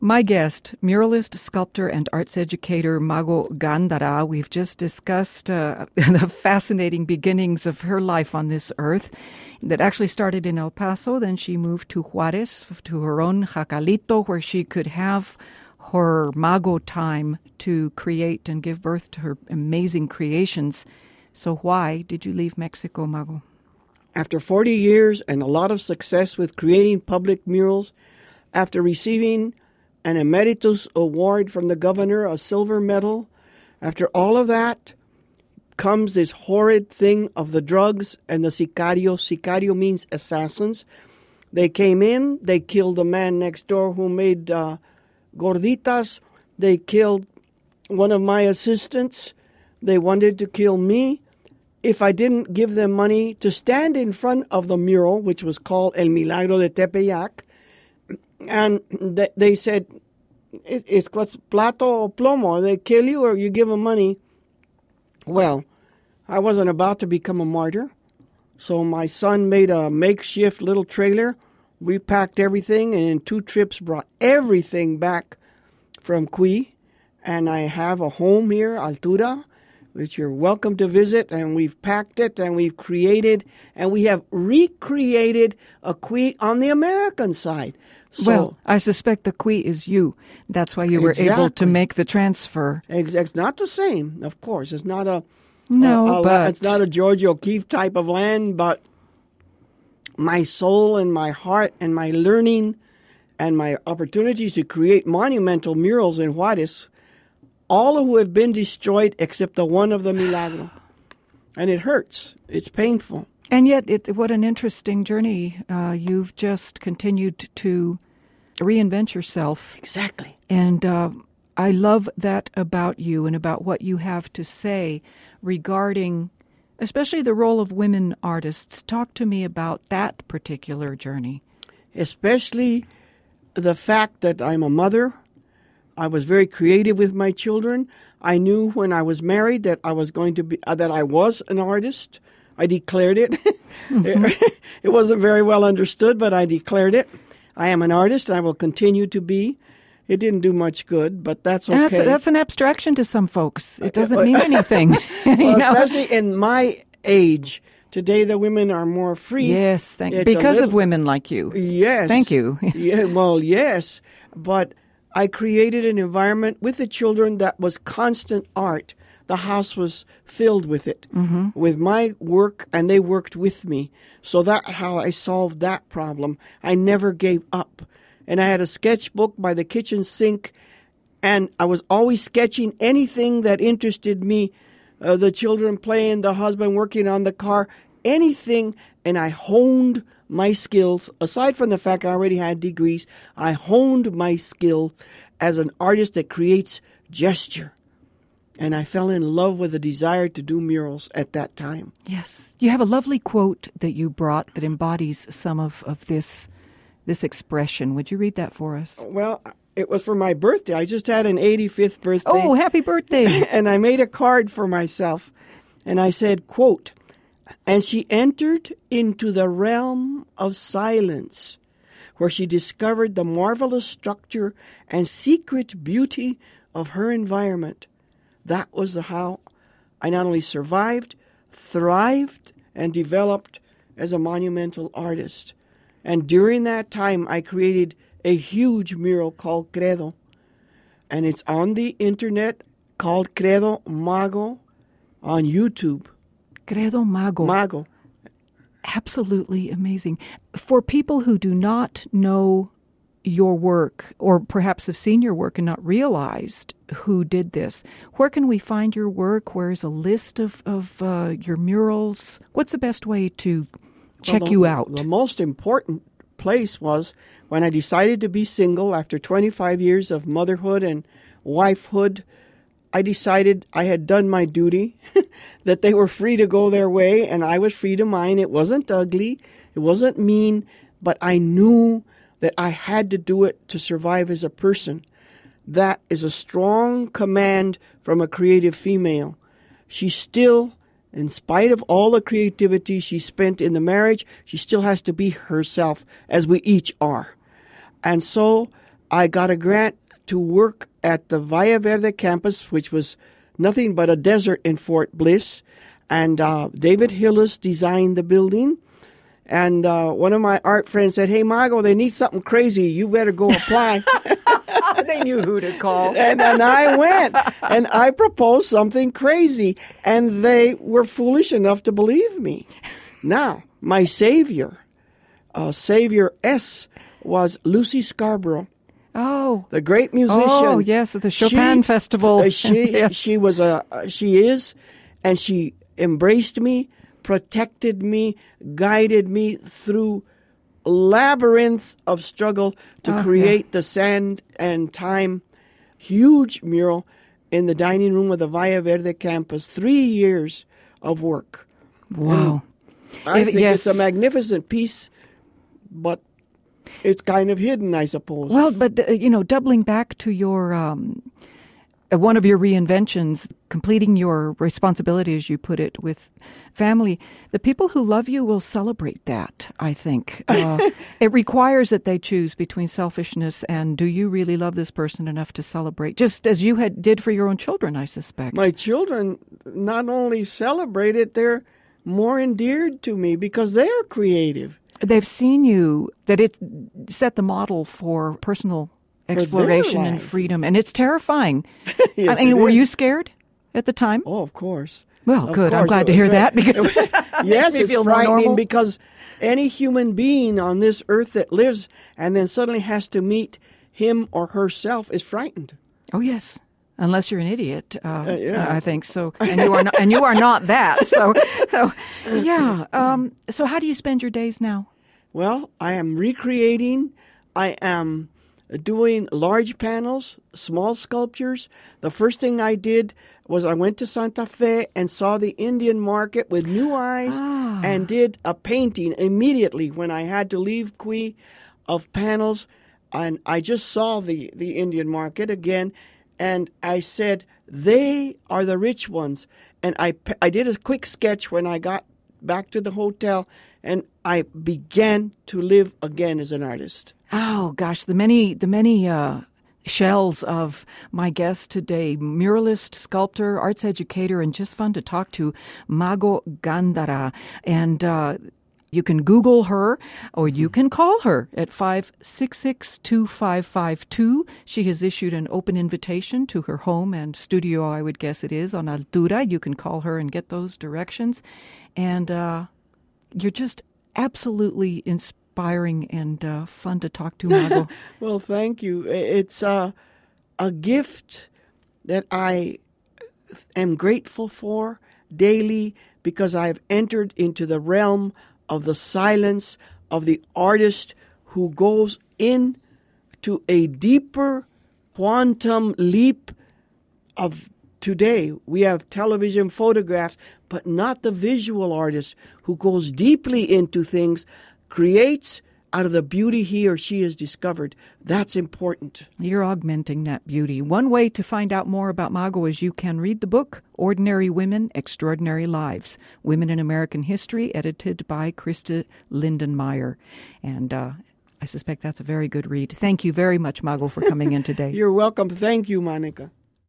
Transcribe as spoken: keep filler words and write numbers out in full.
My guest, muralist, sculptor, and arts educator Mago Gandara. We've just discussed uh, the fascinating beginnings of her life on this earth that actually started in El Paso. Then she moved to Juarez, to her own Jacalito, where she could have her Mago time to create and give birth to her amazing creations. So why did you leave Mexico, Mago? After forty years and a lot of success with creating public murals, after receiving an emeritus award from the governor, a silver medal. After all of that comes this horrid thing of the drugs and the sicario. Sicario means assassins. They came in, they killed the man next door who made uh, gorditas. They killed one of my assistants. They wanted to kill me if I didn't give them money to stand in front of the mural, which was called El Milagro de Tepeyac. And they said, it, it's what's plato o plomo. They kill you or you give them money. Well, I wasn't about to become a martyr. So my son made a makeshift little trailer. We packed everything and in two trips brought everything back from Cui. And I have a home here, Altura, which you're welcome to visit. And we've packed it and we've created and we have recreated a Cui on the American side. So, well, I suspect the Cui is you. That's why you were exactly. able to make the transfer. It's not the same, of course. It's not a no, a, a, but it's not a George O'Keeffe type of land. But my soul and my heart and my learning and my opportunities to create monumental murals in Juarez, all of who have been destroyed except the one of the Milagro, and it hurts. It's painful. And yet, it, what an interesting journey. Uh, you've just continued to reinvent yourself. Exactly. And uh, I love that about you and about what you have to say regarding, especially the role of women artists. Talk to me about that particular journey. Especially the fact that I'm a mother. I was very creative with my children. I knew when I was married that I was going to be, uh, that I was an artist. I declared it. Mm-hmm. it. It wasn't very well understood, but I declared it. I am an artist, and I will continue to be. It didn't do much good, but that's okay. That's, that's an abstraction to some folks. It doesn't mean anything. Well, you know? Especially in my age. Today, the women are more free. Yes, thank you. Because little, of women like you. Yes. Thank you. yeah, well, yes. But I created an environment with the children that was constant art. The house was filled with it, mm-hmm. with my work, and they worked with me. So that's how I solved that problem. I never gave up. And I had a sketchbook by the kitchen sink, and I was always sketching anything that interested me, uh, the children playing, the husband working on the car, anything, and I honed my skills. Aside from the fact I already had degrees, I honed my skill as an artist that creates gesture. And I fell in love with the desire to do murals at that time. Yes. You have a lovely quote that you brought that embodies some of, of this this expression. Would you read that for us? Well, it was for my birthday. I just had an eighty-fifth birthday. Oh, happy birthday. And I made a card for myself. And I said, quote, "And she entered into the realm of silence, where she discovered the marvelous structure and secret beauty of her environment. That was the how I not only survived, thrived, and developed as a monumental artist. And during that time, I created a huge mural called Credo. And it's on the internet called Credo Mago on YouTube. Credo Mago. Mago. Absolutely amazing. For people who do not know your work, or perhaps have seen your work and not realized who did this, where can we find your work? Where is a list of, of uh, your murals? What's the best way to check well, the, you out? The most important place was when I decided to be single after twenty-five years of motherhood and wifehood. I decided I had done my duty, that they were free to go their way, and I was free to mine. It wasn't ugly. It wasn't mean, but I knew that I had to do it to survive as a person. That is a strong command from a creative female. She still, in spite of all the creativity she spent in the marriage, she still has to be herself, as we each are. And so I got a grant to work at the Valle Verde campus, which was nothing but a desert in Fort Bliss. And uh, David Hillis designed the building. And uh, one of my art friends said, "Hey, Mago, they need something crazy. You better go apply." They knew who to call. and, and I went, and I proposed something crazy. And they were foolish enough to believe me. Now, my savior, uh, Savior S, was Lucy Scarborough. Oh, the great musician. Oh, yes, at the Chopin she, Festival. Uh, she yes. she was a she is, and she embraced me, protected me, guided me through labyrinths of struggle to oh, create yeah. the Sand and Time huge mural in the dining room of the Valle Verde campus. Three years of work. Wow. And I if, think yes. it's a magnificent piece, but it's kind of hidden, I suppose. Well, but, uh, you know, doubling back to your, um, uh, one of your reinventions, completing your responsibility, as you put it, with family, the people who love you will celebrate that, I think. Uh, it requires that they choose between selfishness and do you really love this person enough to celebrate, just as you had did for your own children, I suspect. My children not only celebrate it, they're more endeared to me because they're creative. They've seen you, that it set the model for personal exploration and freedom, and it's terrifying. Yes, I mean, it were is. you scared at the time? Oh, of course. Well, Of good. I'm course. glad It to was hear very- that because it Yes, makes me it's feel more frightening normal. because any human being on this earth that lives and then suddenly has to meet him or herself is frightened. Oh, yes. Unless you're an idiot, uh, Uh, yeah. I think so, and you are not, and you are not that. So, so yeah. Um, so, how do you spend your days now? Well, I am recreating. I am doing large panels, small sculptures. The first thing I did was I went to Santa Fe and saw the Indian market with new eyes Ah. and did a painting immediately when I had to leave Cui of panels. And I just saw the, the Indian market again. And I said, they are the rich ones. And I, I did a quick sketch when I got back to the hotel, and I began to live again as an artist. Oh gosh, the many, the many uh, shells of my guest today: muralist, sculptor, arts educator, and just fun to talk to, Mago Gandara. And uh, you can Google her, or you can call her at five six six, two five five two. She has issued an open invitation to her home and studio, I would guess it is, on Altura. You can call her and get those directions. And uh, you're just absolutely inspiring and uh, fun to talk to, Mago. Well, thank you. It's uh, a gift that I am grateful for daily because I've entered into the realm of the silence of the artist who goes in to a deeper quantum leap of today. We have television photographs, but not the visual artist who goes deeply into things, creates out of the beauty he or she has discovered. That's important. You're augmenting that beauty. One way to find out more about Mago is you can read the book, Ordinary Women, Extraordinary Lives, Women in American History, edited by Krista Lindenmeyer. And uh, I suspect that's a very good read. Thank you very much, Mago, for coming in today. You're welcome. Thank you, Monica.